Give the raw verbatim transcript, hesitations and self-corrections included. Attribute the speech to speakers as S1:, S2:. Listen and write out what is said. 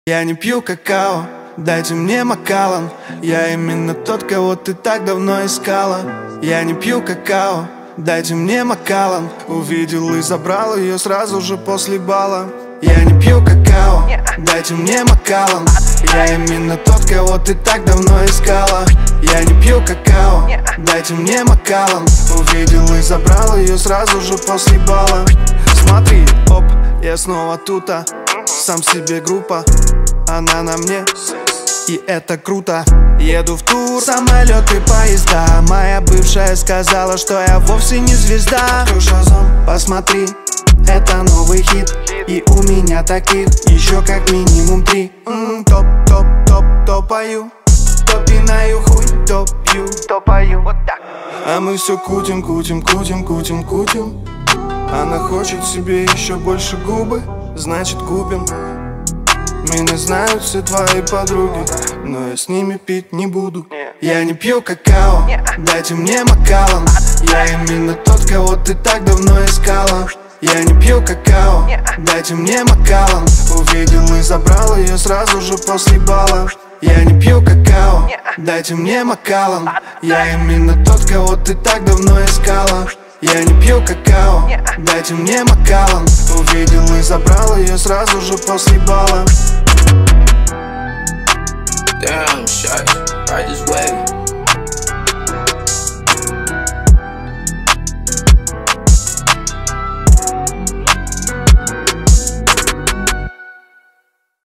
S1: Я не пью какао, дайте мне Макалан. Я именно тот, кого ты так давно искала. Я не пью какао, дайте мне Макалан. Увидел и забрал ее сразу же после бала. Я не пью какао, дайте мне Макалан. Я именно тот, кого ты так давно искала. Я не пью какао, дайте мне Макалан. Увидел и забрал ее сразу же после бала. Смотри, оп, я снова тута. Сам себе группа, она на мне, и это круто. Еду в тур, самолеты, поезда. Моя бывшая сказала, что я вовсе не звезда. Посмотри, это новый хит, и у меня таких еще как минимум три. М-м, Топ, топ, топ, топаю, то пинаю хуй, то пью, то пою. Вот так. А мы все кутим, кутим, кутим, кутим, кутим. Она хочет себе еще больше губы, значит купим. Меня знают все твои подруги, но я с ними пить не буду. Я не пью какао, дайте мне Макалан. Я именно тот, кого ты так давно искала. Я не пью какао, дайте мне Макалан. Увидел и забрал ее сразу же после бала. Я не пью какао, дайте мне Макалан. Я именно тот, кого ты так давно искала. Я не пью какао, дайте мне Макалан. Увидел и забрал ее сразу же после бала.
S2: Damn, shots, right this way.